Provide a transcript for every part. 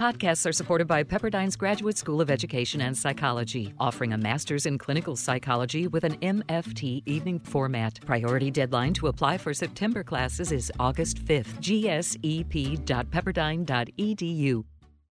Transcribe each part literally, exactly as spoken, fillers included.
Podcasts are supported by Pepperdine's Graduate School of Education and Psychology, offering a master's in clinical psychology with an M F T evening format. Priority deadline to apply for September classes is August fifth. G S E P dot pepperdine dot e d u.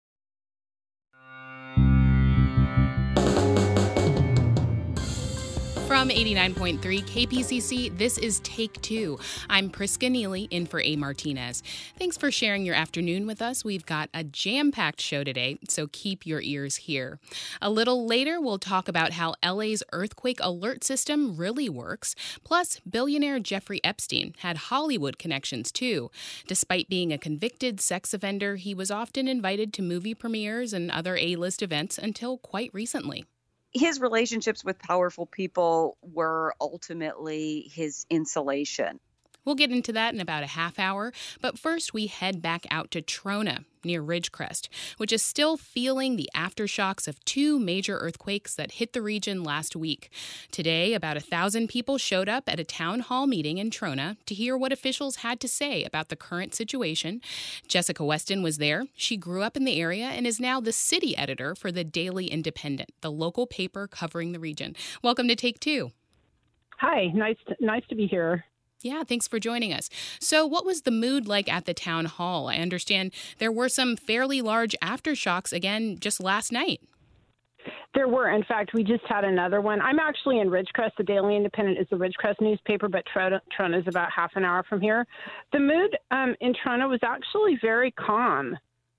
From eighty-nine point three K P C C, this is Take Two. I'm Priska Neely in for A. Martinez. Thanks for sharing your afternoon with us. We've got a jam-packed show today, so keep your ears here. A little later, we'll talk about how L A's earthquake alert system really works. Plus, billionaire Jeffrey Epstein had Hollywood connections, too. Despite being a convicted sex offender, he was often invited to movie premieres and other A-list events until quite recently. His relationships with powerful people were ultimately his insulation. We'll get into that in about a half hour, but first we head back out to Trona, near Ridgecrest, which is still feeling the aftershocks of two major earthquakes that hit the region last week. Today, about a thousand people showed up at a town hall meeting in Trona to hear what officials had to say about the current situation. Jessica Weston was there. She grew up in the area and is now the city editor for the Daily Independent, the local paper covering the region. Welcome to Take Two. Hi, nice to, nice to be here. Yeah, thanks for joining us. So what was the mood like at the town hall? I understand there were some fairly large aftershocks again just last night. There were. In fact, we just had another one. I'm actually in Ridgecrest. The Daily Independent is the Ridgecrest newspaper, but Trona, Trona is about half an hour from here. The mood um, in Trona was actually very calm.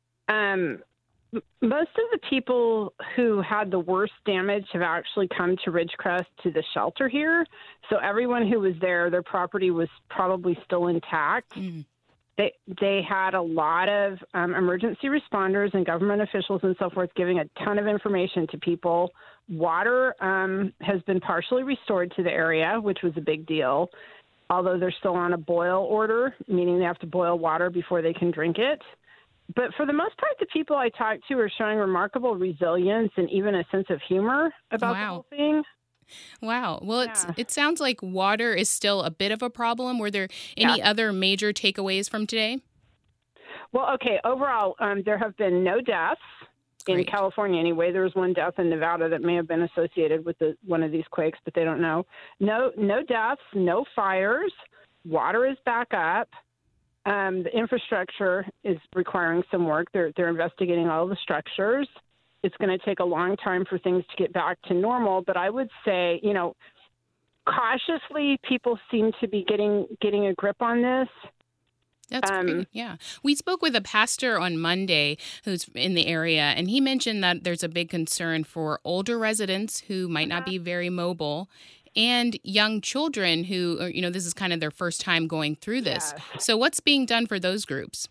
Um, most of the people who had the worst damage have actually come to Ridgecrest to the shelter here. So everyone who was there, their property was probably still intact. Mm. They they had a lot of um, emergency responders and government officials and so forth giving a ton of information to people. Water um, has been partially restored to the area, which was a big deal, although they're still on a boil order, meaning they have to boil water before they can drink it. But for the most part, the people I talked to are showing remarkable resilience and even a sense of humor about wow. the whole thing. Wow. Well, yeah. it's, it sounds like water is still a bit of a problem. Were there any yeah. other major takeaways from today? Well, okay. Overall, um, there have been no deaths. Great. In California, anyway. There was one death in Nevada that may have been associated with the, one of these quakes, but they don't know. No, no deaths, no fires. Water is back up. Um, the infrastructure is requiring some work. They're they're investigating all the structures. It's going to take a long time for things to get back to normal. But I would say, you know, cautiously, people seem to be getting getting a grip on this. That's um, great. Yeah. We spoke with a pastor on Monday who's in the area, and he mentioned that there's a big concern for older residents who might not be very mobile and young children who, you know, this is kind of their first time going through this. Yes. So what's being done for those groups?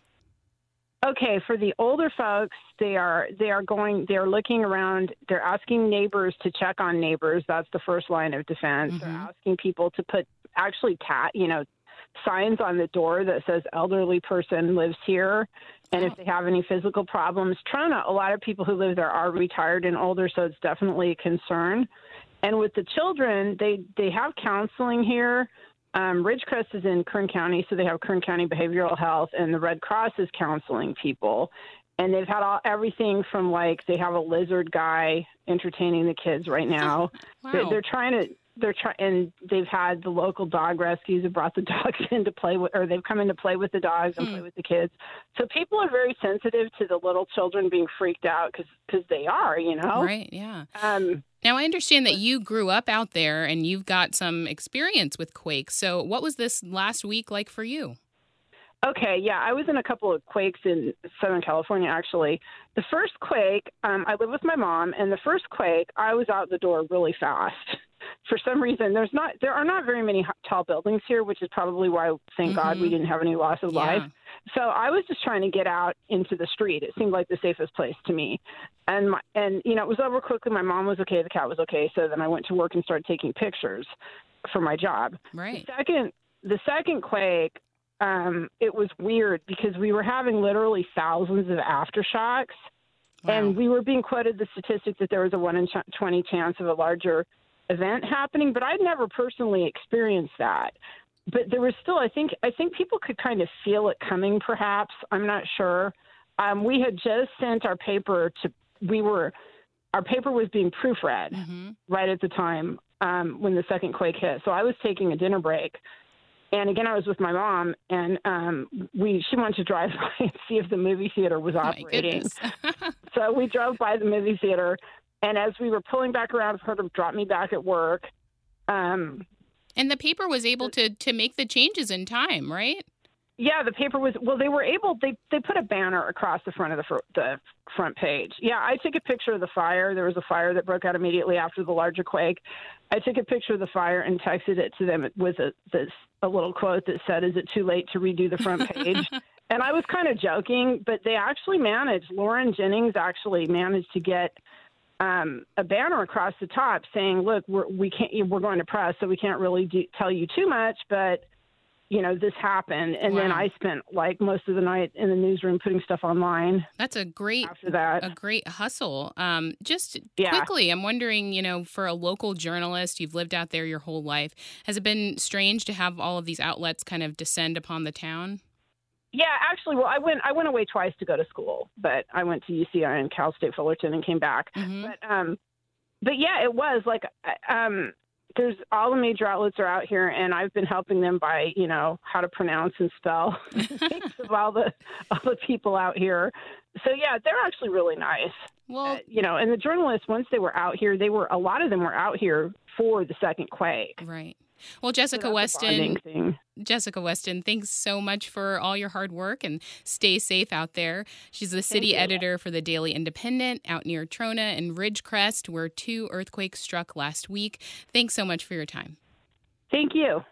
Okay, for the older folks, they are they are going, they're looking around, they're asking neighbors to check on neighbors. That's the first line of defense. Mm-hmm. They're asking people to put actually, tat, you know, signs on the door that says elderly person lives here. And oh. if they have any physical problems, Trona, a lot of people who live there are retired and older, so it's definitely a concern. And with the children, they, they have counseling here. Um, Ridgecrest is in Kern County, so they have Kern County Behavioral Health, and the Red Cross is counseling people. And they've had all, everything from, like, they have a lizard guy entertaining the kids right now. Wow. They're, they're trying to, they're trying, and they've had the local dog rescues have brought the dogs in to play with, or they've come in to play with the dogs and mm. play with the kids. So people are very sensitive to the little children being freaked out because because they are, you know? Right, yeah. Um, now, I understand that you grew up out there and you've got some experience with quakes. So what was this last week like for you? Okay, yeah, I was in a couple of quakes in Southern California, actually. The first quake, um, I live with my mom, and the first quake, I was out the door really fast. For some reason, there's not, there are not very many tall buildings here, which is probably why, thank mm-hmm. God, we didn't have any loss of yeah. life. So I was just trying to get out into the street. It seemed like the safest place to me. And, my, and you know, it was over quickly. My mom was okay. The cat was okay. So then I went to work and started taking pictures for my job. Right. The second, the second quake, um, it was weird because we were having literally thousands of aftershocks. Wow. And we were being quoted the statistic that there was a one in twenty chance of a larger event happening, but I'd never personally experienced that. But there was still, I think, I think people could kind of feel it coming, perhaps. I'm not sure. um, we had just sent our paper to, we were, our paper was being proofread mm-hmm. right at the time um, when the second quake hit. So I was taking a dinner break. And again, I was with my mom, and um, we she wanted to drive by and see if the movie theater was operating. So we drove by the movie theater, and as we were pulling back around for her to drop me back at work. Um, and the paper was able to, to make the changes in time, right? Yeah, the paper was, well, they were able, they, they put a banner across the front of the, fr- the front page. Yeah, I took a picture of the fire. There was a fire that broke out immediately after the larger quake. I took a picture of the fire and texted it to them with a, this, a little quote that said, "Is it too late to redo the front page?" And I was kind of joking, but they actually managed, Lauren Jennings actually managed to get um, a banner across the top saying, "Look, we're, we can't, we're going to press, so we can't really do, tell you too much, but you know, this happened." And wow. Then I spent like most of the night in the newsroom putting stuff online. That's a great, after that. a great hustle. Um, just yeah. quickly, I'm wondering, you know, for a local journalist, you've lived out there your whole life. Has it been strange to have all of these outlets kind of descend upon the town? Yeah, actually, well, I went I went away twice to go to school, but I went to U C I and Cal State Fullerton and came back. Mm-hmm. But um, but yeah, it was like um. There's all the major outlets are out here, and I've been helping them by, you know, how to pronounce and spell names of all the all the people out here. So yeah, they're actually really nice. Well, uh, you know, and the journalists, once they were out here, they were a lot of them were out here for the second quake. Right. Well, Jessica so Weston, Jessica Weston, thanks so much for all your hard work, and stay safe out there. She's the city editor for the Daily Independent out near Trona and Ridgecrest, where two earthquakes struck last week. Thanks so much for your time. Thank you.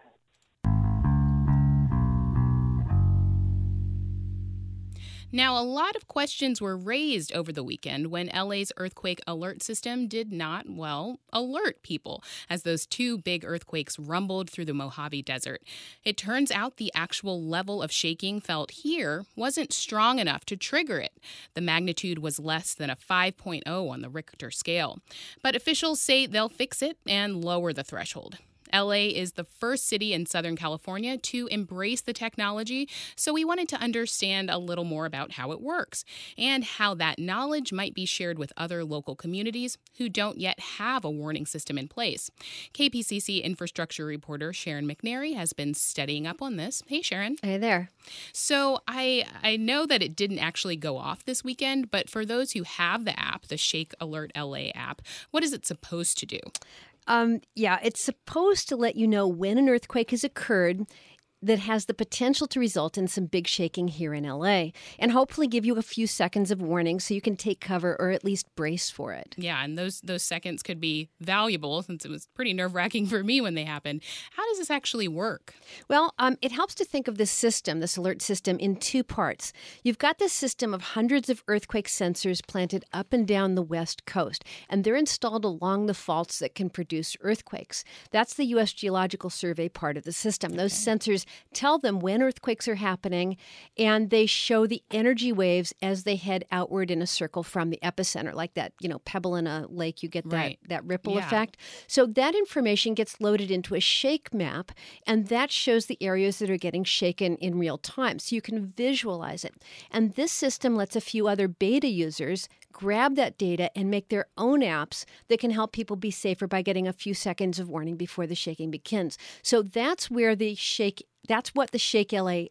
Now, a lot of questions were raised over the weekend when L A's earthquake alert system did not, well, alert people as those two big earthquakes rumbled through the Mojave Desert. It turns out the actual level of shaking felt here wasn't strong enough to trigger it. The magnitude was less than a five point oh on the Richter scale. But officials say they'll fix it and lower the threshold. L A is the first city in Southern California to embrace the technology, so we wanted to understand a little more about how it works and how that knowledge might be shared with other local communities who don't yet have a warning system in place. K P C C infrastructure reporter Sharon McNary has been studying up on this. Hey, Sharon. Hey there. So I, I know that it didn't actually go off this weekend, but for those who have the app, the Shake Alert L A app, what is it supposed to do? Um, yeah, it's supposed to let you know when an earthquake has occurred that has the potential to result in some big shaking here in L A, and hopefully give you a few seconds of warning so you can take cover or at least brace for it. Yeah, and those those seconds could be valuable since it was pretty nerve-wracking for me when they happened. How does this actually work? Well, um, it helps to think of this system, this alert system, in two parts. You've got this system of hundreds of earthquake sensors planted up and down the West Coast, and they're installed along the faults that can produce earthquakes. That's the U S Geological Survey part of the system. Those okay. sensors tell them when earthquakes are happening, and they show the energy waves as they head outward in a circle from the epicenter, like that, you know, pebble in a lake, you get that, right. that ripple yeah. effect. So that information gets loaded into a shake map, and that shows the areas that are getting shaken in real time. So you can visualize it. And this system lets a few other beta users grab that data and make their own apps that can help people be safer by getting a few seconds of warning before the shaking begins. So that's where the shake, that's what the Shake L A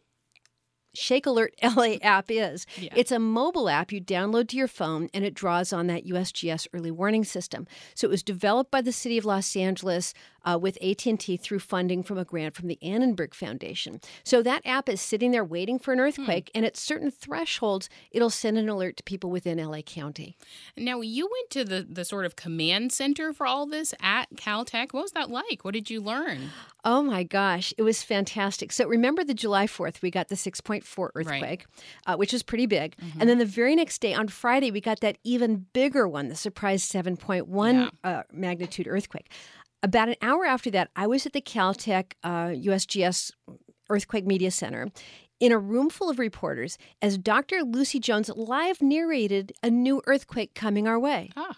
Shake Alert L A app is. Yeah. It's a mobile app you download to your phone, and it draws on that U S G S early warning system. So it was developed by the City of Los Angeles uh, with A T and T through funding from a grant from the Annenberg Foundation. So that app is sitting there waiting for an earthquake, hmm. and at certain thresholds, it'll send an alert to people within L A County. Now, you went to the, the sort of command center for all this at Caltech. What was that like? What did you learn? Oh, my gosh. It was fantastic. So remember the July fourth, we got the six point four earthquake, right. uh, which was pretty big. Mm-hmm. And then the very next day, on Friday, we got that even bigger one, the surprise seven point one yeah. uh, magnitude earthquake. About an hour after that, I was at the Caltech uh, U S G S Earthquake Media Center in a room full of reporters as Doctor Lucy Jones live narrated a new earthquake coming our way. Ah.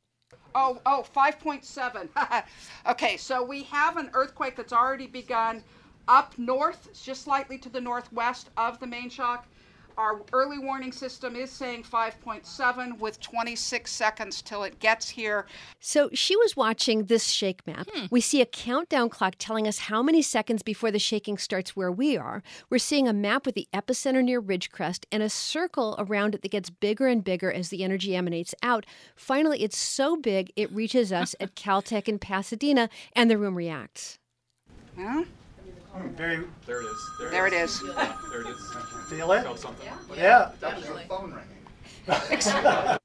Oh, oh, five point seven. Okay, so we have an earthquake that's already begun up north, just slightly to the northwest of the main shock. Our early warning system is saying five point seven with twenty-six seconds till it gets here. So she was watching this shake map. Hmm. We see a countdown clock telling us how many seconds before the shaking starts where we are. We're seeing a map with the epicenter near Ridgecrest and a circle around it that gets bigger and bigger as the energy emanates out. Finally, it's so big it reaches us at Caltech in Pasadena, and the room reacts. Yeah. Very. There it is. There, there it it is. is. Yeah, there it is. Feel it? Felt something. Yeah. yeah. That was your phone ringing.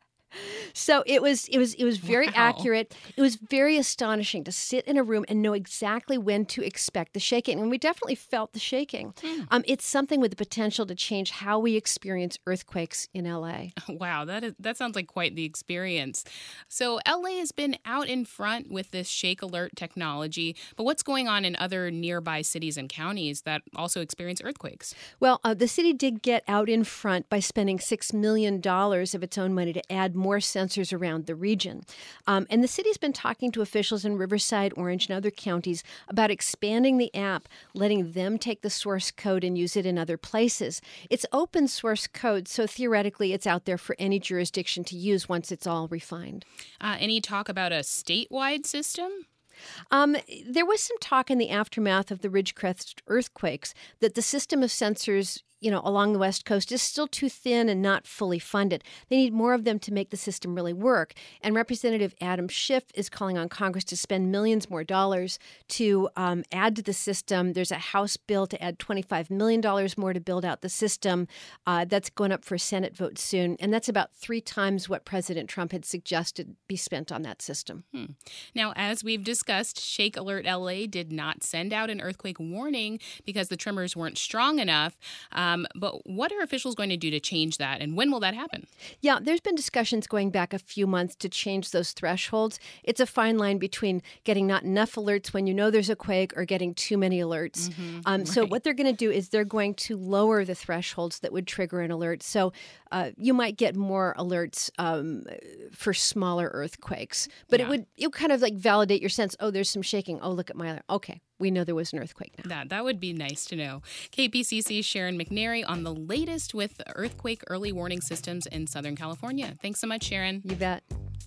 So it was it was it was very Wow. accurate. It was very astonishing to sit in a room and know exactly when to expect the shaking. And we definitely felt the shaking. Hmm. Um, it's something with the potential to change how we experience earthquakes in L A. Wow, that is that sounds like quite the experience. So L A has been out in front with this shake alert technology, but what's going on in other nearby cities and counties that also experience earthquakes? Well, uh, the city did get out in front by spending six million dollars of its own money to add more sensors around the region. Um, and the city's been talking to officials in Riverside, Orange, and other counties about expanding the app, letting them take the source code and use it in other places. It's open source code, so theoretically it's out there for any jurisdiction to use once it's all refined. Uh, any talk about a statewide system? Um, there was some talk in the aftermath of the Ridgecrest earthquakes that the system of sensors, you know, along the West Coast is still too thin and not fully funded. They need more of them to make the system really work. And Representative Adam Schiff is calling on Congress to spend millions more dollars to um, add to the system. There's a House bill to add twenty-five million dollars more to build out the system. Uh, that's going up for a Senate vote soon. And that's about three times what President Trump had suggested be spent on that system. Hmm. Now, as we've discussed, Shake Alert L A did not send out an earthquake warning because the tremors weren't strong enough. Um, but what are officials going to do to change that, and when will that happen? Yeah, there's been discussions going back a few months to change those thresholds. It's a fine line between getting not enough alerts when you know there's a quake or getting too many alerts. Mm-hmm, um, right. So what they're going to do is they're going to lower the thresholds that would trigger an alert. So uh, you might get more alerts um, for smaller earthquakes, but Yeah. it would you kind of like validate your sense. Oh, there's some shaking. Oh, look at my alert. Okay. We know there was an earthquake now. That that would be nice to know. K P C C's Sharon McNary on the latest with earthquake early warning systems in Southern California. Thanks so much, Sharon. You bet.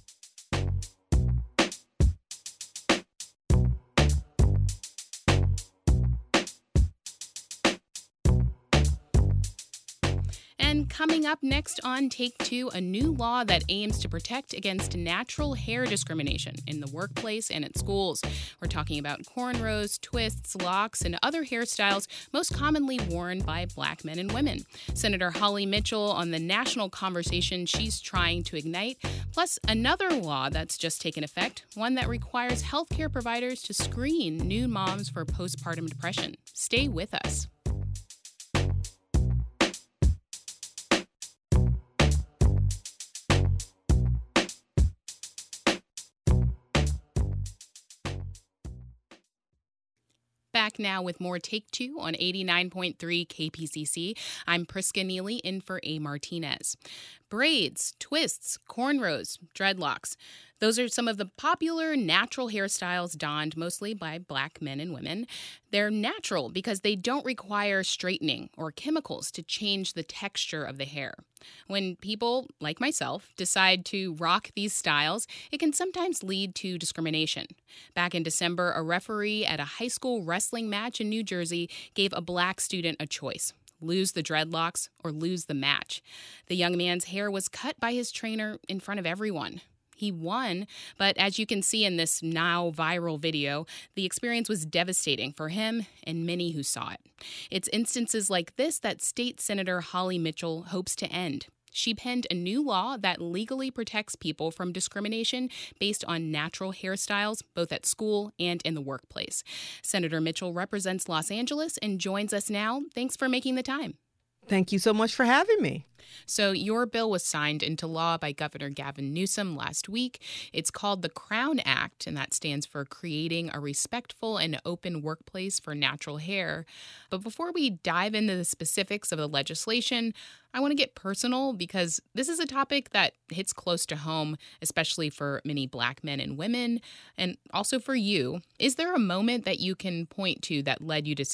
And coming up next on Take Two, a new law that aims to protect against natural hair discrimination in the workplace and at schools. We're talking about cornrows, twists, locks, and other hairstyles most commonly worn by Black men and women. Senator Holly Mitchell on the national conversation she's trying to ignite, plus another law that's just taken effect, one that requires healthcare providers to screen new moms for postpartum depression. Stay with us. Back now with more Take Two on eighty-nine point three K P C C. I'm Priska Neely in for A. Martinez. Braids, twists, cornrows, dreadlocks. Those are some of the popular natural hairstyles donned mostly by Black men and women. They're natural because they don't require straightening or chemicals to change the texture of the hair. When people, like myself, decide to rock these styles, it can sometimes lead to discrimination. Back in December, a referee at a high school wrestling match in New Jersey gave a Black student a choice: lose the dreadlocks or lose the match. The young man's hair was cut by his trainer in front of everyone. He won, but as you can see in this now viral video, the experience was devastating for him and many who saw it. It's instances like this that State Senator Holly Mitchell hopes to end. She penned a new law that legally protects people from discrimination based on natural hairstyles, both at school and in the workplace. Senator Mitchell represents Los Angeles and joins us now. Thanks for making the time. Thank you so much for having me. So your bill was signed into law by Governor Gavin Newsom last week. It's called the Crown Act, and that stands for Creating a Respectful and Open Workplace for Natural Hair. But before we dive into the specifics of the legislation, I want to get personal because this is a topic that hits close to home, especially for many Black men and women, and also for you. Is there a moment that you can point to that led you to say,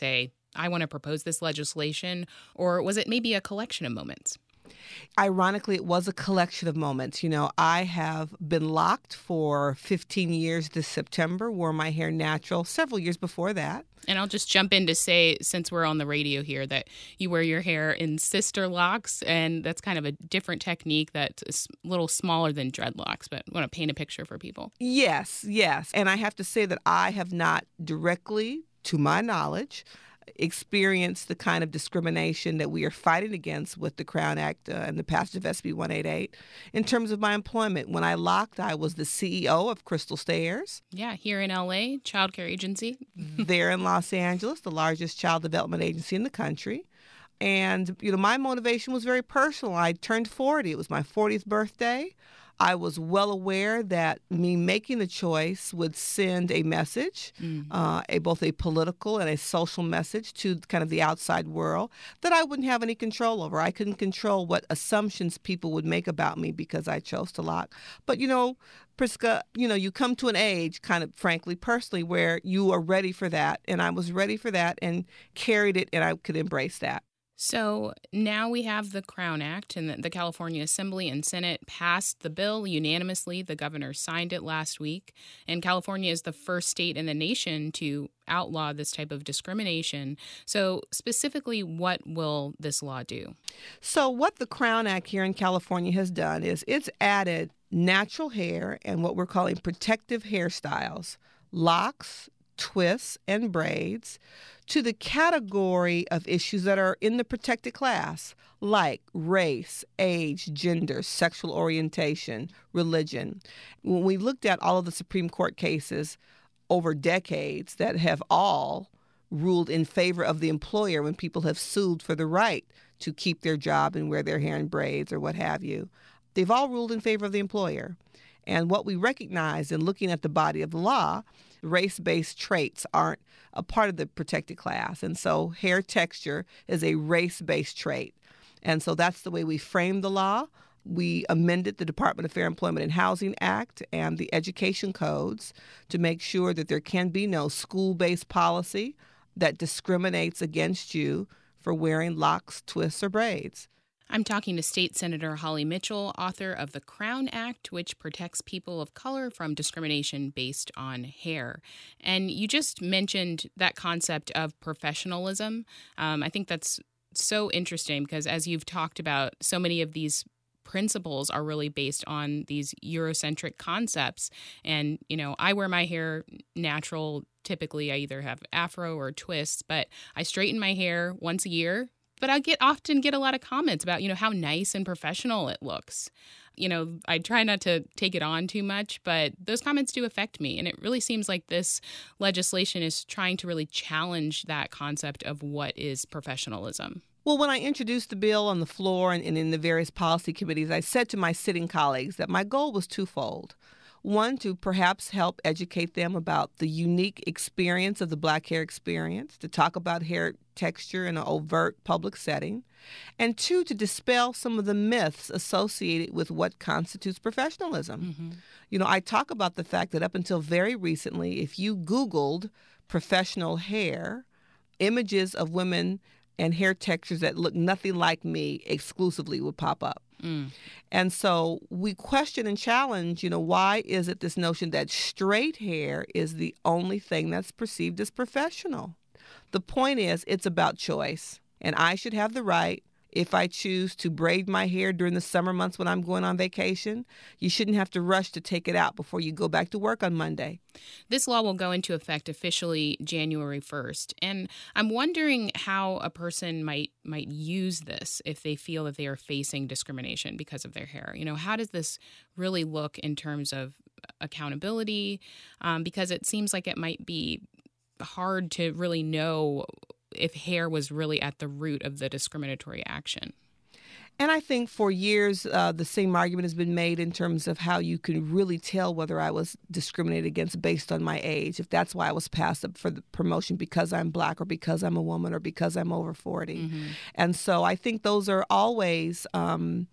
I want to propose this legislation, or was it maybe a collection of moments? Ironically, it was a collection of moments. You know, I have been locked for fifteen years this September, wore my hair natural several years before that. And I'll just jump in to say, since we're on the radio here, that you wear your hair in sister locks, and that's kind of a different technique that's a little smaller than dreadlocks, but I want to paint a picture for people. Yes, yes. And I have to say that I have not directly, to my knowledge, experience the kind of discrimination that we are fighting against with the Crown Act uh, and the passage of S B one eighty-eight. In terms of my employment, when I locked, I was the C E O of Crystal Stairs. Yeah, here in L A, child care agency. There in Los Angeles, the largest child development agency in the country. And, you know, my motivation was very personal. I turned forty. It was my fortieth birthday. I was well aware that me making the choice would send a message, mm. uh, a both a political and a social message to kind of the outside world that I wouldn't have any control over. I couldn't control what assumptions people would make about me because I chose to lock. But, you know, Priska, you know, you come to an age, kind of frankly, personally, where you are ready for that. And I was ready for that and carried it, and I could embrace that. So now we have the Crown Act, and the, the California Assembly and Senate passed the bill unanimously. The governor signed it last week, and California is the first state in the nation to outlaw this type of discrimination. So specifically, what will this law do? So what the Crown Act here in California has done is it's added natural hair and what we're calling protective hairstyles, locks, twists, and braids to the category of issues that are in the protected class, like race, age, gender, sexual orientation, religion. When we looked at all of the Supreme Court cases over decades that have all ruled in favor of the employer when people have sued for the right to keep their job and wear their hair in braids or what have you, they've all ruled in favor of the employer. And what we recognize in looking at the body of the law, race-based traits aren't a part of the protected class. And so hair texture is a race-based trait. And so that's the way we framed the law. We amended the Department of Fair Employment and Housing Act and the education codes to make sure that there can be no school-based policy that discriminates against you for wearing locks, twists, or braids. I'm talking to State Senator Holly Mitchell, author of the Crown Act, which protects people of color from discrimination based on hair. And you just mentioned that concept of professionalism. Um, I think that's so interesting because as you've talked about, so many of these principles are really based on these Eurocentric concepts. And, you know, I wear my hair natural. Typically, I either have afro or twists, but I straighten my hair once a year. But I get often get a lot of comments about, you know, how nice and professional it looks. You know, I try not to take it on too much, but those comments do affect me. And it really seems like this legislation is trying to really challenge that concept of what is professionalism. Well, when I introduced the bill on the floor and, and in the various policy committees, I said to my sitting colleagues that my goal was twofold. One, to perhaps help educate them about the unique experience of the black hair experience, to talk about hair texture in an overt public setting, and two, to dispel some of the myths associated with what constitutes professionalism. Mm-hmm. You know, I talk about the fact that up until very recently, if you Googled professional hair, images of women and hair textures that look nothing like me exclusively would pop up. Mm. And so we question and challenge, you know, why is it this notion that straight hair is the only thing that's perceived as professional? The point is, it's about choice. And I should have the right, if I choose to braid my hair during the summer months when I'm going on vacation, you shouldn't have to rush to take it out before you go back to work on Monday. This law will go into effect officially January first. And I'm wondering how a person might might use this if they feel that they are facing discrimination because of their hair. You know, how does this really look in terms of accountability? Um, because it seems like it might be hard to really know if hair was really at the root of the discriminatory action. And I think for years, uh, the same argument has been made in terms of how you can really tell whether I was discriminated against based on my age, if that's why I was passed up for the promotion because I'm black or because I'm a woman or because I'm over forty. Mm-hmm. And so I think those are always um,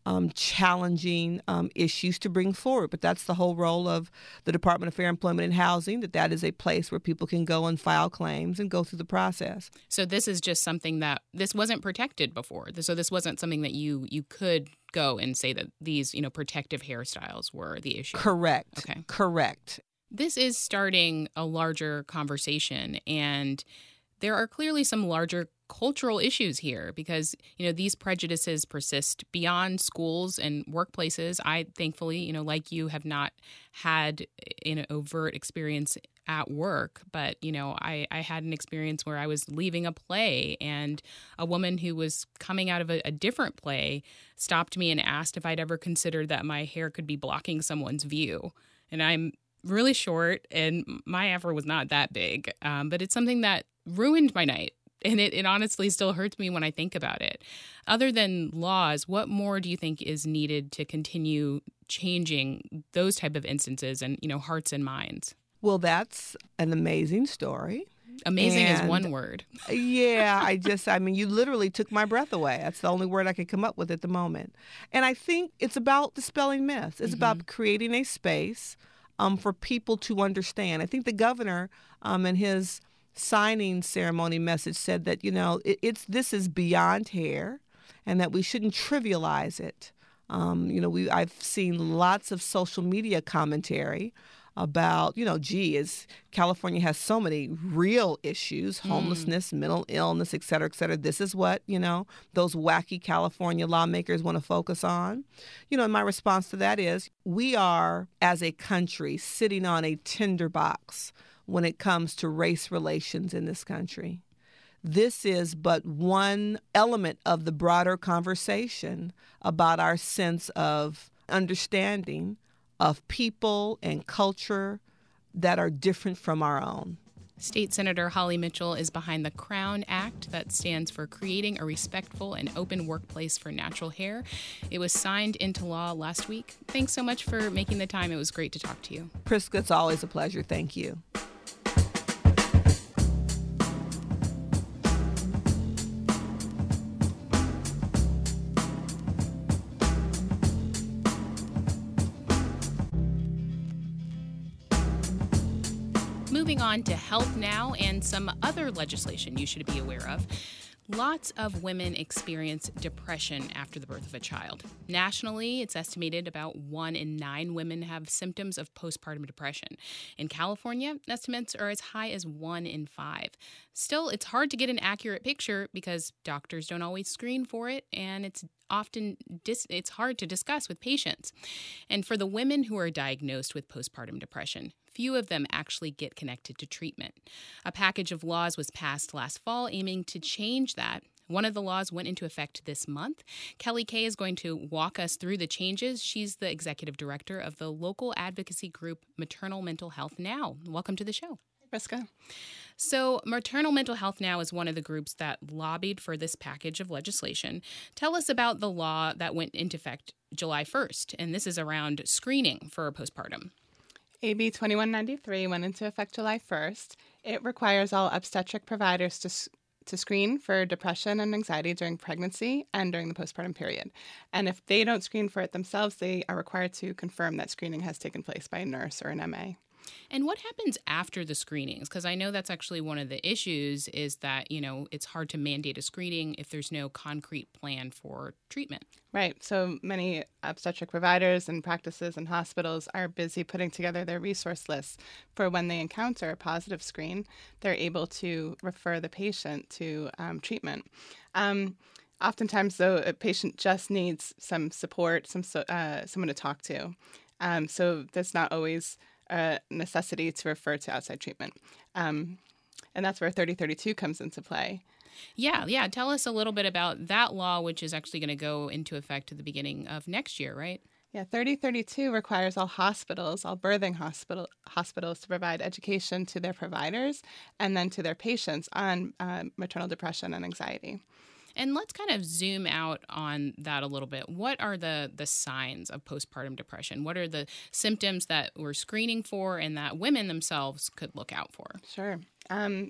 um, challenging um, issues to bring forward. But that's the whole role of the Department of Fair Employment and Housing, that that is a place where people can go and file claims and go through the process. So this is just something that this wasn't protected before. So this wasn't something that you you could go and say that these, you know, protective hairstyles were the issue. Correct. Okay. Correct. This is starting a larger conversation, and there are clearly some larger cultural issues here because, you know, these prejudices persist beyond schools and workplaces. I thankfully, you know, like you, have not had an overt experience at work, but, you know, I, I had an experience where I was leaving a play and a woman who was coming out of a, a different play stopped me and asked if I'd ever considered that my hair could be blocking someone's view. And I'm really short and my afro was not that big, um, but it's something that ruined my night. And it, it honestly still hurts me when I think about it. Other than laws, what more do you think is needed to continue changing those type of instances and, you know, hearts and minds? Well, that's an amazing story. Amazing and, is one word. Yeah, I just, I mean, you literally took my breath away. That's the only word I could come up with at the moment. And I think it's about dispelling myths. It's mm-hmm. about creating a space um, for people to understand. I think the governor um, and his signing ceremony message said that, you know, it, it's this is beyond hair and that we shouldn't trivialize it. Um, you know, we I've seen lots of social media commentary about, you know, gee, is California has so many real issues, homelessness, mm. mental illness, et cetera, et cetera. This is what, you know, those wacky California lawmakers want to focus on. You know, and my response to that is we are, as a country, sitting on a tinderbox when it comes to race relations in this country. This is but one element of the broader conversation about our sense of understanding of people and culture that are different from our own. State Senator Holly Mitchell is behind the Crown Act that stands for Creating a Respectful and Open Workplace for Natural Hair. It was signed into law last week. Thanks so much for making the time. It was great to talk to you. Priska, it's always a pleasure. Thank you. Moving on to health now and some other legislation you should be aware of. Lots of women experience depression after the birth of a child. Nationally, it's estimated about one in nine women have symptoms of postpartum depression. In California, estimates are as high as one in five. Still, it's hard to get an accurate picture because doctors don't always screen for it, and it's often dis- it's hard to discuss with patients. And for the women who are diagnosed with postpartum depression, few of them actually get connected to treatment. A package of laws was passed last fall aiming to change that. One of the laws went into effect this month. Kelly Kay is going to walk us through the changes. She's the executive director of the local advocacy group Maternal Mental Health Now. Welcome to the show. Priska. So Maternal Mental Health Now is one of the groups that lobbied for this package of legislation. Tell us about the law that went into effect July first, and this is around screening for postpartum. A B twenty-one ninety-three went into effect July first. It requires all obstetric providers to to screen for depression and anxiety during pregnancy and during the postpartum period. And if they don't screen for it themselves, they are required to confirm that screening has taken place by a nurse or an M A. And what happens after the screenings? Because I know that's actually one of the issues is that, you know, it's hard to mandate a screening if there's no concrete plan for treatment. Right. So many obstetric providers and practices and hospitals are busy putting together their resource lists for when they encounter a positive screen, they're able to refer the patient to um, treatment. Um, oftentimes, though, a patient just needs some support, some uh, someone to talk to. Um, so that's not always a necessity to refer to outside treatment. Um, and that's where thirty thirty-two comes into play. Yeah, yeah. Tell us a little bit about that law, which is actually going to go into effect at the beginning of next year, right? Yeah, thirty thirty-two requires all hospitals, all birthing hospital hospitals to provide education to their providers and then to their patients on uh, maternal depression and anxiety. And let's kind of zoom out on that a little bit. What are the, the signs of postpartum depression? What are the symptoms that we're screening for and that women themselves could look out for? Sure. Um,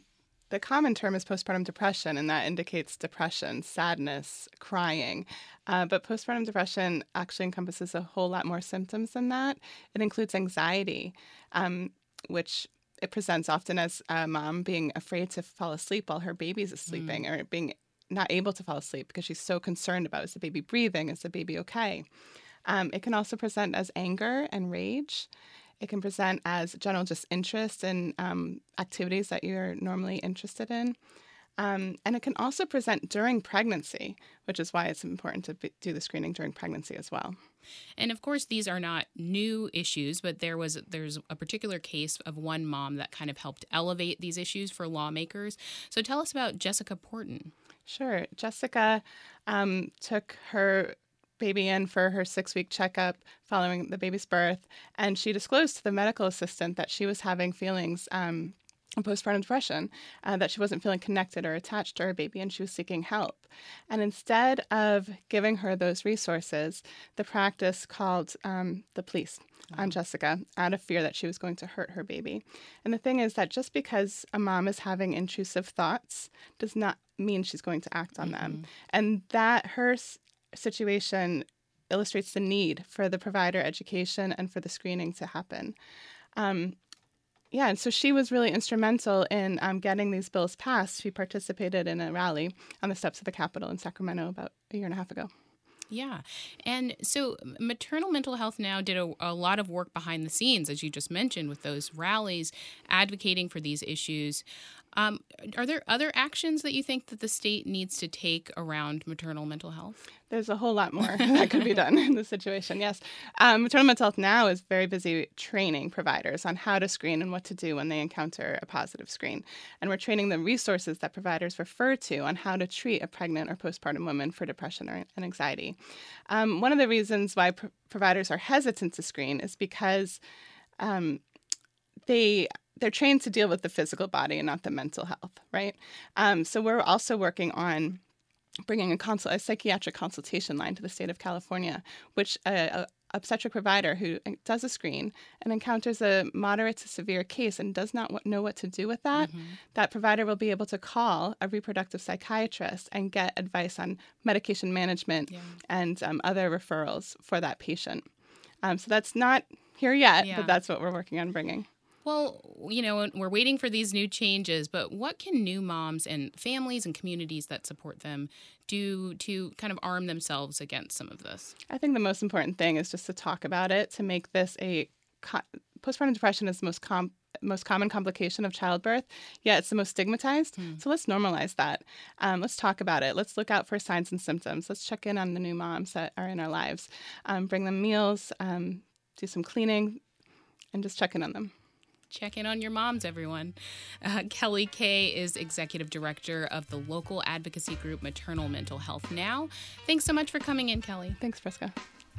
the common term is postpartum depression, and that indicates depression, sadness, crying. Uh, but postpartum depression actually encompasses a whole lot more symptoms than that. It includes anxiety, um, which it presents often as a mom being afraid to fall asleep while her baby's sleeping, mm. or being not able to fall asleep because she's so concerned about, is the baby breathing? Is the baby okay? Um, it can also present as anger and rage. It can present as general disinterest in um, activities that you're normally interested in. Um, and it can also present during pregnancy, which is why it's important to be, do the screening during pregnancy as well. And of course, these are not new issues, but there was there's a particular case of one mom that kind of helped elevate these issues for lawmakers. So tell us about Jessica Porton. Sure. Jessica um, took her baby in for her six-week checkup following the baby's birth, and she disclosed to the medical assistant that she was having feelings um, of postpartum depression, uh, that she wasn't feeling connected or attached to her baby, and she was seeking help. And instead of giving her those resources, the practice called um, the police oh. on Jessica out of fear that she was going to hurt her baby. And the thing is that just because a mom is having intrusive thoughts does not mean she's going to act on mm-hmm. them. And that her situation illustrates the need for the provider education and for the screening to happen. Um, yeah, and so she was really instrumental in um, getting these bills passed. She participated in a rally on the steps of the Capitol in Sacramento about a year and a half ago. Yeah. And so Maternal Mental Health Now did a, a lot of work behind the scenes, as you just mentioned, with those rallies, advocating for these issues. Um, are there other actions that you think that the state needs to take around maternal mental health? There's a whole lot more that could be done in this situation, yes. Um, Maternal Mental Health Now is very busy training providers on how to screen and what to do when they encounter a positive screen. And we're training the resources that providers refer to on how to treat a pregnant or postpartum woman for depression or and anxiety. Um, one of the reasons why pr- providers are hesitant to screen is because um, they... they're trained to deal with the physical body and not the mental health, right? Um, so we're also working on bringing a, consult- a psychiatric consultation line to the state of California, which a, a obstetric provider who does a screen and encounters a moderate to severe case and does not know what to do with that, mm-hmm. that provider will be able to call a reproductive psychiatrist and get advice on medication management yeah. and um, other referrals for that patient. Um, so that's not here yet, yeah. but that's what we're working on bringing. Well, you know, we're waiting for these new changes, but what can new moms and families and communities that support them do to kind of arm themselves against some of this? I think the most important thing is just to talk about it, to make this a co- postpartum depression is the most com- most common complication of childbirth. Yeah, it's the most stigmatized. Hmm. So let's normalize that. Um, let's talk about it. Let's look out for signs and symptoms. Let's check in on the new moms that are in our lives. Um, bring them meals, um, do some cleaning, and just check in on them. Check in on your moms, everyone. Uh, Kelly Kay is Executive Director of the local advocacy group Maternal Mental Health Now. Thanks so much for coming in, Kelly. Thanks, Prisca.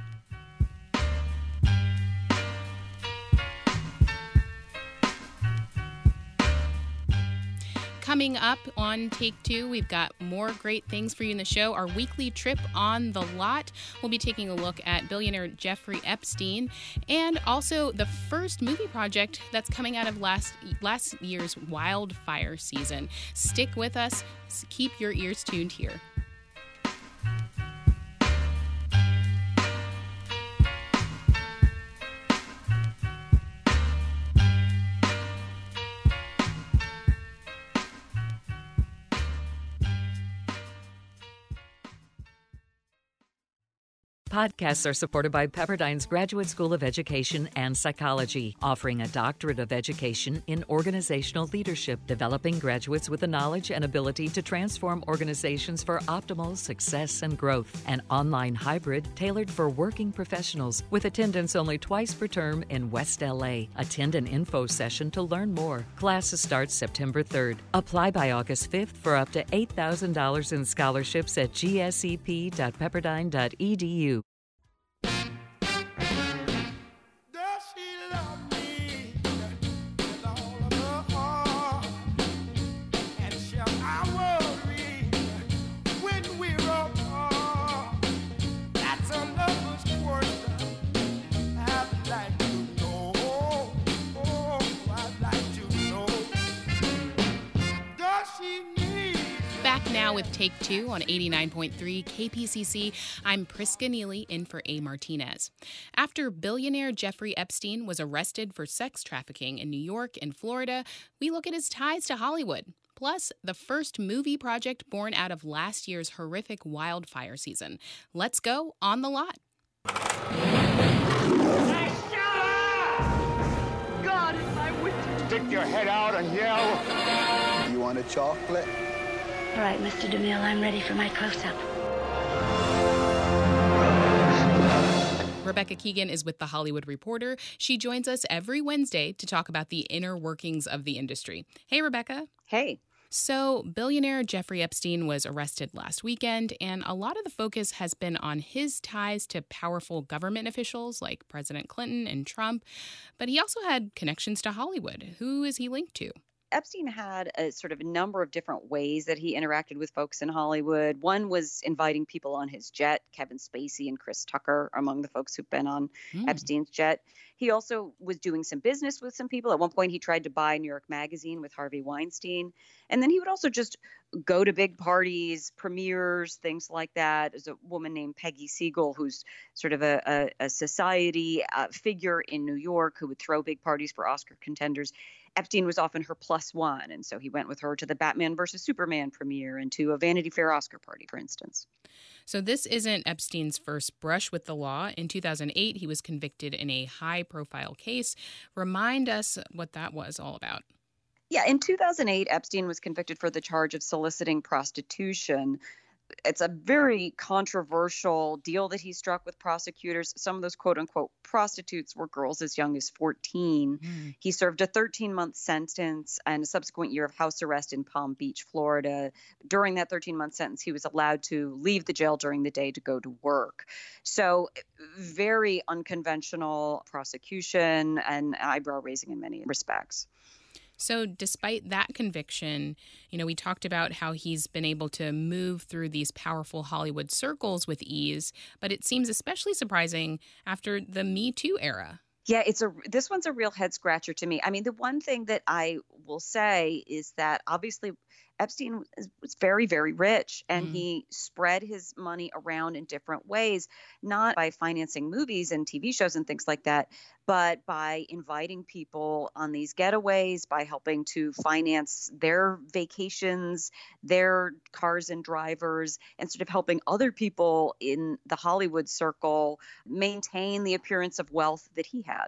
Coming up on Take Two, we've got more great things for you in the show. Our weekly trip on the lot. We'll be taking a look at billionaire Jeffrey Epstein and also the first movie project that's coming out of last last year's wildfire season. Stick with us. Keep your ears tuned here. Podcasts are supported by Pepperdine's Graduate School of Education and Psychology, offering a doctorate of education in organizational leadership, developing graduates with the knowledge and ability to transform organizations for optimal success and growth. An online hybrid tailored for working professionals with attendance only twice per term in West L A. Attend an info session to learn more. Classes start September third. Apply by August fifth for up to eight thousand dollars in scholarships at g s e p dot pepperdine dot e d u. now with Take Two on eighty-nine point three K P C C. I'm Priska Neely in for A. Martinez. After billionaire Jeffrey Epstein was arrested for sex trafficking in New York and Florida, we look at his ties to Hollywood. Plus, the first movie project born out of last year's horrific wildfire season. Let's go on the lot. God is my witness. Stick your head out and yell. You want a chocolate? All right, Mister DeMille, I'm ready for my close-up. Rebecca Keegan is with The Hollywood Reporter. She joins us every Wednesday to talk about the inner workings of the industry. Hey, Rebecca. Hey. So, billionaire Jeffrey Epstein was arrested last weekend, and a lot of the focus has been on his ties to powerful government officials like President Clinton and Trump. But he also had connections to Hollywood. Who is he linked to? Epstein had a sort of a number of different ways that he interacted with folks in Hollywood. One was inviting people on his jet. Kevin Spacey and Chris Tucker are among the folks who've been on mm. Epstein's jet. He also was doing some business with some people. At one point, he tried to buy New York Magazine with Harvey Weinstein. And then he would also just go to big parties, premieres, things like that. There's a woman named Peggy Siegel, who's sort of a, a, a society uh, figure in New York who would throw big parties for Oscar contenders. Epstein was often her plus one, and so he went with her to the Batman versus Superman premiere and to a Vanity Fair Oscar party, for instance. So this isn't Epstein's first brush with the law. In two thousand eight, he was convicted in a high-profile case. Remind us what that was all about. Yeah, in two thousand eight, Epstein was convicted for the charge of soliciting prostitution. It's a very controversial deal that he struck with prosecutors. Some of those quote-unquote prostitutes were girls as young as fourteen. Mm. He served a thirteen-month sentence and a subsequent year of house arrest in Palm Beach, Florida. During that thirteen-month sentence, he was allowed to leave the jail during the day to go to work. So very unconventional prosecution and eyebrow-raising in many respects. So despite that conviction, you know, we talked about how he's been able to move through these powerful Hollywood circles with ease, but it seems especially surprising after the Me Too era. Yeah, it's a this one's a real head scratcher to me. I mean, the one thing that I will say is that obviously Epstein was very, very rich, and mm. he spread his money around in different ways, not by financing movies and T V shows and things like that, but by inviting people on these getaways, by helping to finance their vacations, their cars and drivers, and sort of helping other people in the Hollywood circle maintain the appearance of wealth that he had.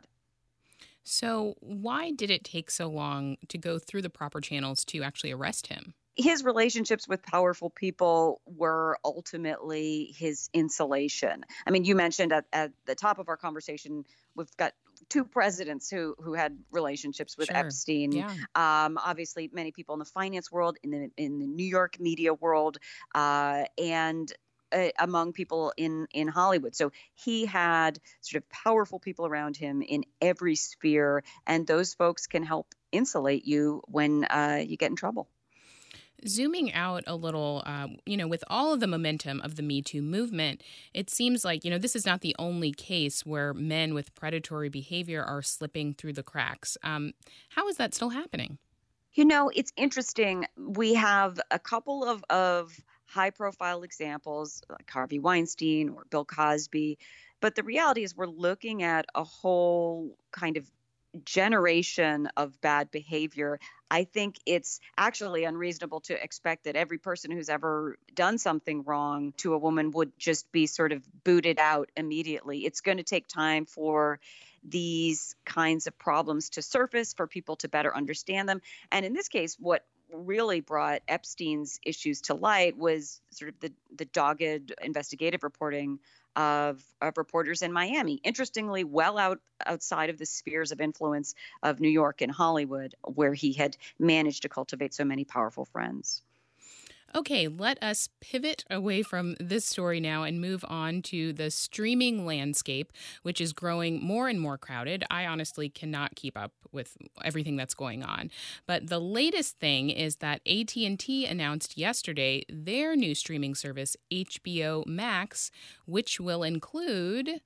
So why did it take so long to go through the proper channels to actually arrest him? His relationships with powerful people were ultimately his insulation. I mean, you mentioned at, at the top of our conversation, we've got two presidents who who had relationships with sure. Epstein. Yeah. Um, obviously, many people in the finance world, in the in the New York media world, uh, and uh, among people in in Hollywood. So he had sort of powerful people around him in every sphere, and those folks can help insulate you when uh, you get in trouble. Zooming out a little, uh, you know, with all of the momentum of the Me Too movement, it seems like, you know, this is not the only case where men with predatory behavior are slipping through the cracks. Um, how is that still happening? You know, it's interesting. We have a couple of, of high-profile examples like Harvey Weinstein or Bill Cosby, but the reality is we're looking at a whole kind of generation of bad behavior. I think it's actually unreasonable to expect that every person who's ever done something wrong to a woman would just be sort of booted out immediately. It's going to take time for these kinds of problems to surface, for people to better understand them. And in this case, what really brought Epstein's issues to light was sort of the, the dogged investigative reporting of, of reporters in Miami. Interestingly, well out outside of the spheres of influence of New York and Hollywood, where he had managed to cultivate so many powerful friends. Okay, let us pivot away from this story now and move on to the streaming landscape, which is growing more and more crowded. I honestly cannot keep up with everything that's going on. But the latest thing is that A T and T announced yesterday their new streaming service, H B O Max, which will include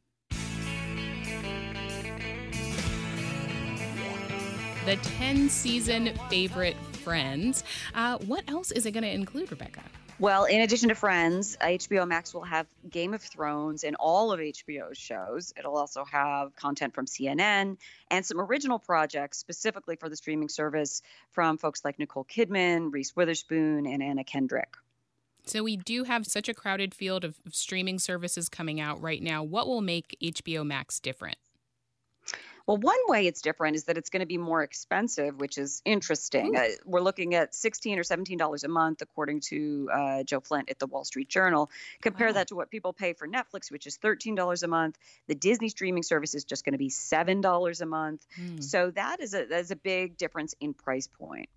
the ten-season favorite Friends. Uh, what else is it going to include, Rebecca? Well, in addition to Friends, H B O Max will have Game of Thrones and all of H B O's shows. It'll also have content from C N N and some original projects specifically for the streaming service from folks like Nicole Kidman, Reese Witherspoon, and Anna Kendrick. So we do have such a crowded field of streaming services coming out right now. What will make H B O Max different? Well, one way it's different is that it's going to be more expensive, which is interesting. Uh, we're looking at sixteen or seventeen dollars a month, according to uh, Joe Flint at the Wall Street Journal. Compare wow. that to what people pay for Netflix, which is thirteen dollars a month. The Disney streaming service is just going to be seven dollars a month. Hmm. So that is a that is a big difference in price point.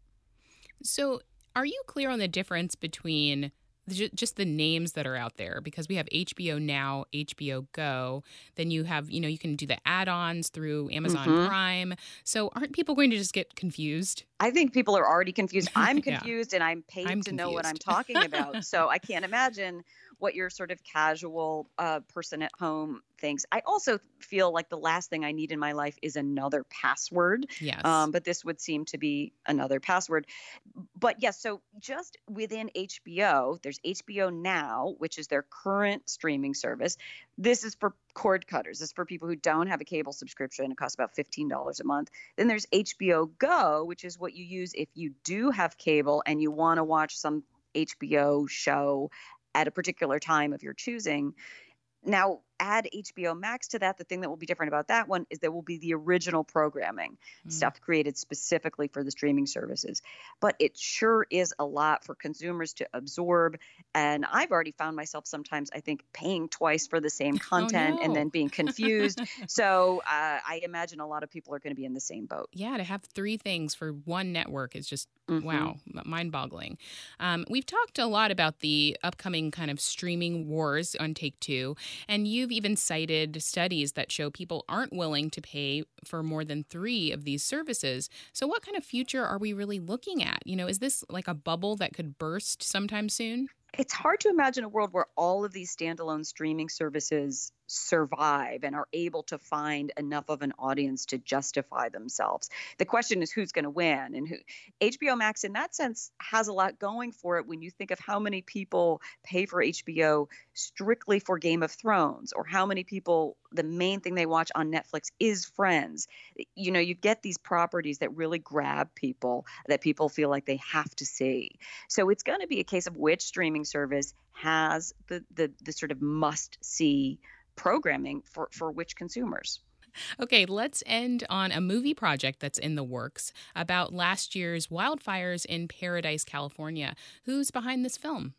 So are you clear on the difference between just the names that are out there? Because we have H B O Now, H B O Go. Then you have, you know, you can do the add-ons through Amazon mm-hmm. Prime. So aren't people going to just get confused? I think people are already confused. I'm confused, yeah. and I'm paid I'm to confused. know what I'm talking about. So I can't imagine what your sort of casual uh, person at home thinks. I also feel like the last thing I need in my life is another password. Yes. Um, but this would seem to be another password. But yes, so just within H B O, there's H B O Now, which is their current streaming service. This is for cord cutters. This is for people who don't have a cable subscription. It costs about fifteen dollars a month. Then there's H B O Go, which is what you use if you do have cable and you want to watch some H B O show at a particular time of your choosing. Now, add H B O Max to that. The thing that will be different about that one is there will be the original programming, mm. stuff created specifically for the streaming services. But it sure is a lot for consumers to absorb. And I've already found myself sometimes, I think, paying twice for the same content oh, no. and then being confused. So uh, I imagine a lot of people are going to be in the same boat. Yeah, to have three things for one network is just, mm-hmm. wow, mind-boggling. Um, we've talked a lot about the upcoming kind of streaming wars on Take Two, and you've even cited studies that show people aren't willing to pay for more than three of these services. So what kind of future are we really looking at? You know, is this like a bubble that could burst sometime soon? It's hard to imagine a world where all of these standalone streaming services survive and are able to find enough of an audience to justify themselves. The question is who's going to win, and who. H B O Max in that sense has a lot going for it when you think of how many people pay for H B O strictly for Game of Thrones, or how many people, the main thing they watch on Netflix is Friends. You know, you get these properties that really grab people, that people feel like they have to see. So it's going to be a case of which streaming service has the the, the sort of must-see programming for, for which consumers. Okay, let's end on a movie project that's in the works about last year's wildfires in Paradise, California. Who's behind this film?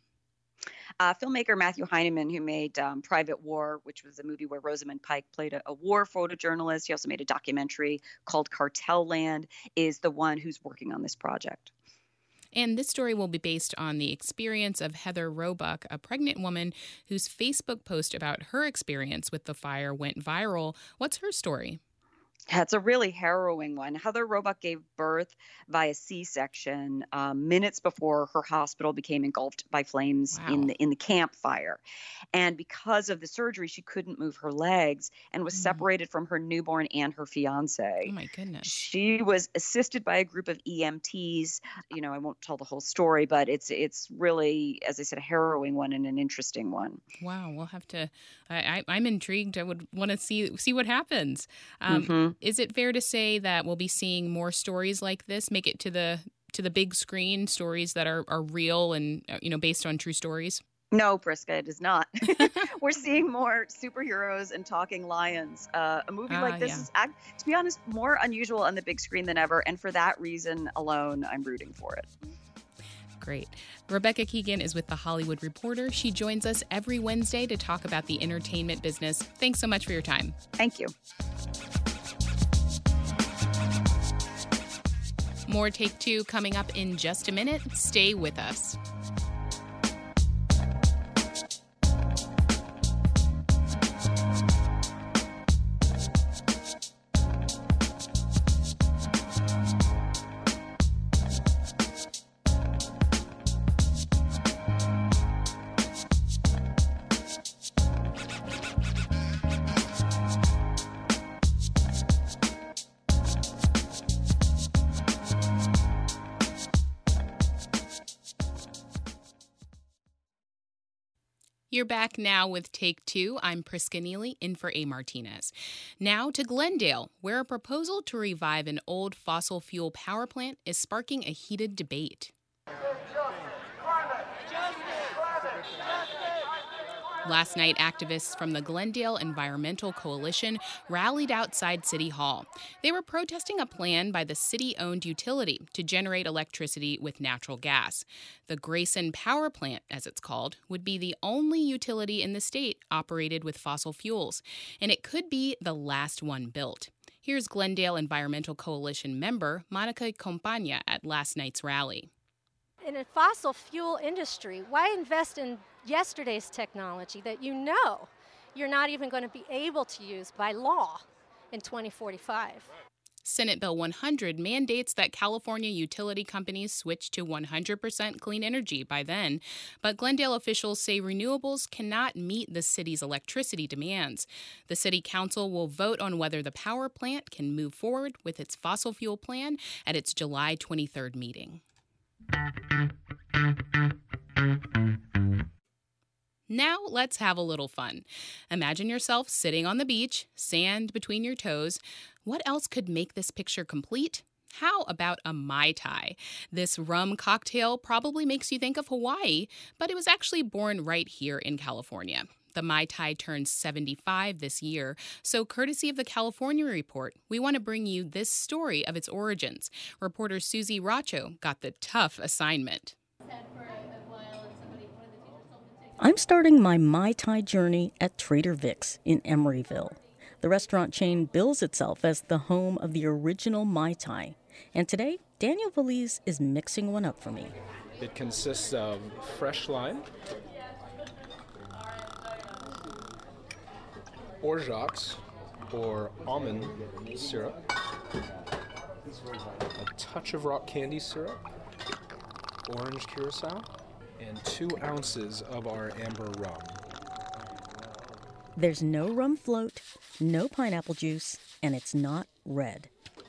Uh, filmmaker Matthew Heineman, who made um, Private War, which was a movie where Rosamund Pike played a, a war photojournalist. He also made a documentary called Cartel Land, is the one who's working on this project. And this story will be based on the experience of Heather Roebuck, a pregnant woman whose Facebook post about her experience with the fire went viral. What's her story? Yeah, it's a really harrowing one. Heather Roebuck gave birth via C-section um, minutes before her hospital became engulfed by flames wow. in the in the campfire. And because of the surgery, she couldn't move her legs and was mm. separated from her newborn and her fiance. Oh, my goodness. She was assisted by a group of E M Ts. You know, I won't tell the whole story, but it's it's really, as I said, a harrowing one and an interesting one. Wow. We'll have to I, I, I'm intrigued. I would want to see see what happens. Um, mm-hmm. Is it fair to say that we'll be seeing more stories like this make it to the to the big screen, stories that are, are real and, you know, based on true stories? No, Priska, it is not. We're seeing more superheroes and talking lions. Uh, a movie uh, like this yeah. is, to be honest, more unusual on the big screen than ever. And for that reason alone, I'm rooting for it. Great. Rebecca Keegan is with The Hollywood Reporter. She joins us every Wednesday to talk about the entertainment business. Thanks so much for your time. Thank you. More Take Two coming up in just a minute. Stay with us. You're back now with Take Two. I'm Priska Neely, in for A. Martinez. Now to Glendale, where a proposal to revive an old fossil fuel power plant is sparking a heated debate. Last night, activists from the Glendale Environmental Coalition rallied outside City Hall. They were protesting a plan by the city-owned utility to generate electricity with natural gas. The Grayson Power Plant, as it's called, would be the only utility in the state operated with fossil fuels, and it could be the last one built. Here's Glendale Environmental Coalition member Monica Compagna at last night's rally. In a fossil fuel industry, why invest in yesterday's technology that you know you're not even going to be able to use by law in twenty forty-five? Senate Bill one hundred mandates that California utility companies switch to one hundred percent clean energy by then, but Glendale officials say renewables cannot meet the city's electricity demands. The city council will vote on whether the power plant can move forward with its fossil fuel plan at its July twenty-third meeting. Now let's have a little fun. Imagine yourself sitting on the beach, sand between your toes. What else could make this picture complete? How about a Mai Tai? This rum cocktail probably makes you think of Hawaii, but it was actually born right here in California. The Mai Tai turns seventy-five this year, so courtesy of the California Report, we want to bring you this story of its origins. Reporter Susie Racho got the tough assignment. I'm starting my Mai Tai journey at Trader Vic's in Emeryville. The restaurant chain bills itself as the home of the original Mai Tai, and today, Daniel Valise is mixing one up for me. It consists of fresh lime, Orgeat or almond syrup, a touch of rock candy syrup, orange curacao, and two ounces of our amber rum. There's no rum float, no pineapple juice, and it's not red.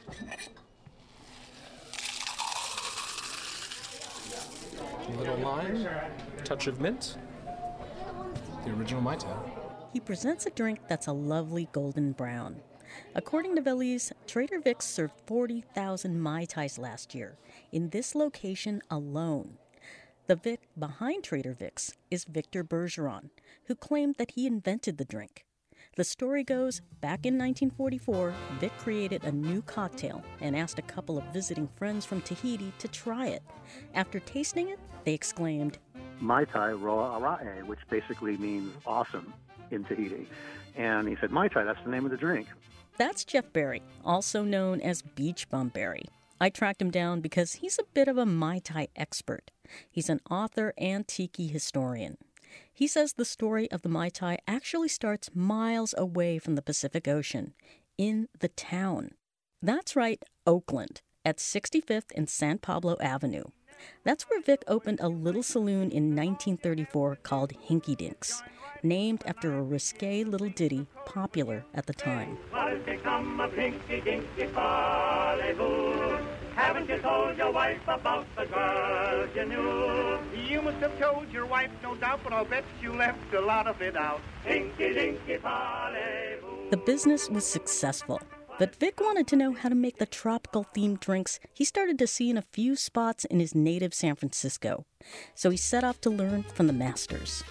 A little lime, a touch of mint, the original Mai Tai. He presents a drink that's a lovely golden brown. According to Valise, Trader Vic's served forty thousand Mai Tais last year, in this location alone. The Vic behind Trader Vic's is Victor Bergeron, who claimed that he invented the drink. The story goes, back in nineteen forty-four, Vic created a new cocktail and asked a couple of visiting friends from Tahiti to try it. After tasting it, they exclaimed, Mai Tai Roa Arae, which basically means awesome in Tahiti. And he said, Mai Tai, that's the name of the drink. That's Jeff Berry, also known as Beach Bum Berry. I tracked him down because he's a bit of a Mai Tai expert. He's an author and tiki historian. He says the story of the Mai Tai actually starts miles away from the Pacific Ocean, in the town. That's right, Oakland, at sixty-fifth and San Pablo Avenue. That's where Vic opened a little saloon in nineteen thirty-four called Hinky Dinks, named after a risque little ditty popular at the time. What has become of Hinky Dinky Parlez-vous? Haven't you told your wife about the girl you knew? You must have told your wife, no doubt, but I'll bet you left a lot of it out. Hinky Dinky Parlez-vous. The business was successful, but Vic wanted to know how to make the tropical-themed drinks he started to see in a few spots in his native San Francisco. So he set off to learn from the masters.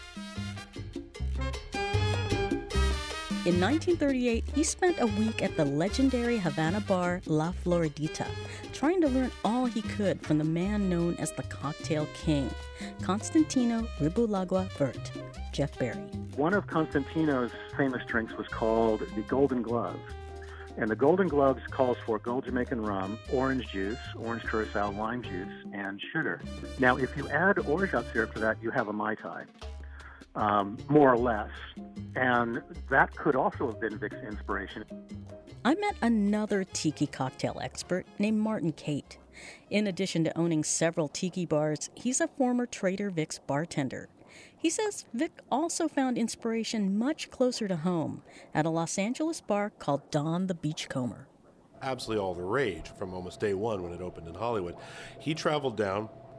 In nineteen thirty-eight, he spent a week at the legendary Havana bar La Floridita, trying to learn all he could from the man known as the Cocktail King, Constantino Ribulagua Vert, Jeff Berry. One of Constantino's famous drinks was called the Golden Gloves. And the Golden Gloves calls for Gold Jamaican rum, orange juice, orange curacao, lime juice, and sugar. Now, if you add orgeat syrup to that, you have a Mai Tai. Um, more or less. And that could also have been Vic's inspiration. I met another tiki cocktail expert named Martin Cate. In addition to owning several tiki bars, he's a former Trader Vic's bartender. He says Vic also found inspiration much closer to home at a Los Angeles bar called Don the Beachcomber. Absolutely all the rage from almost day one when it opened in Hollywood. He traveled down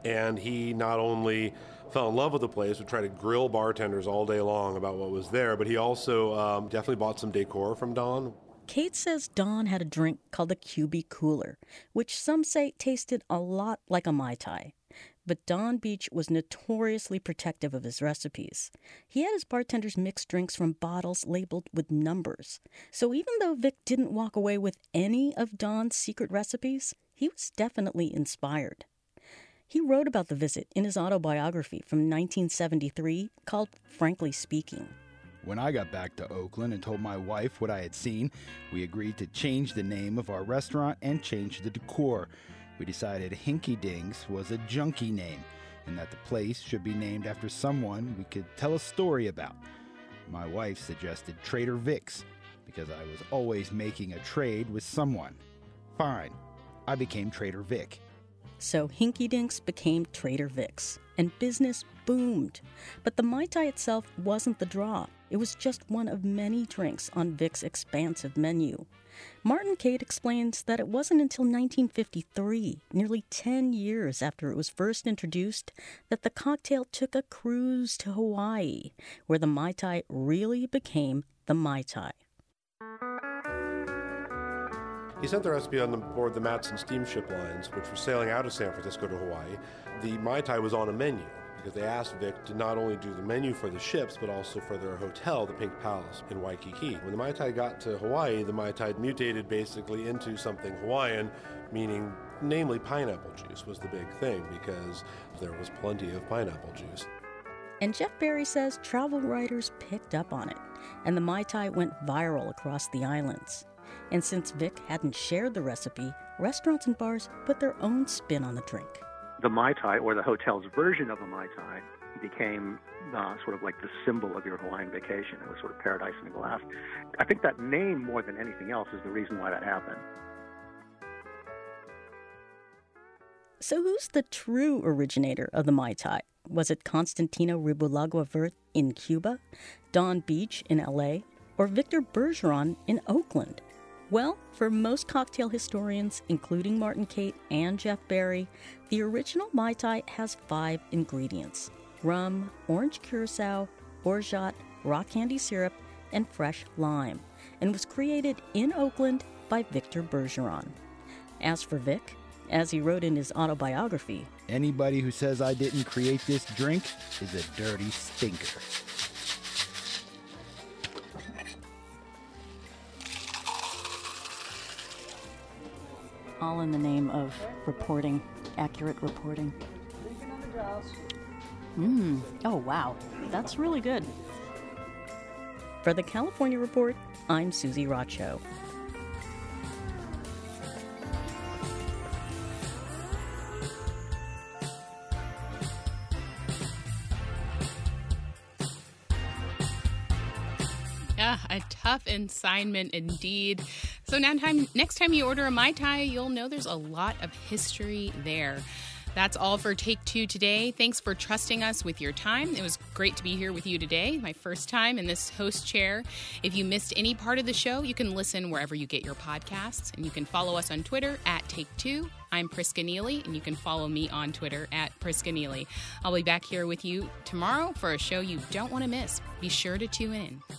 And he not only fell in love with the place, would try to grill bartenders all day long about what was there, but he also um, definitely bought some decor from Don. Kate says Don had a drink called a Q B Cooler, which some say tasted a lot like a Mai Tai. But Don Beach was notoriously protective of his recipes. He had his bartenders mix drinks from bottles labeled with numbers. So even though Vic didn't walk away with any of Don's secret recipes, he was definitely inspired. He wrote about the visit in his autobiography from nineteen seventy-three called Frankly Speaking. When I got back to Oakland and told my wife what I had seen, we agreed to change the name of our restaurant and change the decor. We decided Hinky Dinks was a junkie name and that the place should be named after someone we could tell a story about. My wife suggested Trader Vic's because I was always making a trade with someone. Fine, I became Trader Vic. So Hinky Dinks became Trader Vic's, and business boomed. But the Mai Tai itself wasn't the draw. It was just one of many drinks on Vic's expansive menu. Martin Cate explains that it wasn't until nineteen fifty-three, nearly ten years after it was first introduced, that the cocktail took a cruise to Hawaii, where the Mai Tai really became the Mai Tai. He sent the recipe on the board the Matson steamship lines, which were sailing out of San Francisco to Hawaii. The Mai Tai was on a menu because they asked Vic to not only do the menu for the ships, but also for their hotel, the Pink Palace in Waikiki. When the Mai Tai got to Hawaii, the Mai Tai mutated basically into something Hawaiian, meaning namely pineapple juice was the big thing because there was plenty of pineapple juice. And Jeff Berry says travel writers picked up on it, and the Mai Tai went viral across the islands. And since Vic hadn't shared the recipe, restaurants and bars put their own spin on the drink. The Mai Tai, or the hotel's version of a Mai Tai, became uh, sort of like the symbol of your Hawaiian vacation. It was sort of paradise in a glass. I think that name, more than anything else, is the reason why that happened. So who's the true originator of the Mai Tai? Was it Constantino Ribulagua Vert in Cuba, Don Beach in L A, or Victor Bergeron in Oakland? Well, for most cocktail historians, including Martin Cate and Jeff Berry, the original Mai Tai has five ingredients: rum, orange curacao, orgeat, rock candy syrup, and fresh lime, and was created in Oakland by Victor Bergeron. As for Vic, as he wrote in his autobiography, anybody who says I didn't create this drink is a dirty stinker. all in the name of reporting, accurate reporting. Mmm. Oh, wow. That's really good. For the California Report, I'm Susie Rocho. Yeah, a tough assignment indeed. So now time, next time you order a Mai Tai, you'll know there's a lot of history there. That's all for Take Two today. Thanks for trusting us with your time. It was great to be here with you today, my first time in this host chair. If you missed any part of the show, you can listen wherever you get your podcasts, and you can follow us on Twitter at Take Two. I'm Priska Neely, and you can follow me on Twitter at Priska Neely. I'll be back here with you tomorrow for a show you don't want to miss. Be sure to tune in.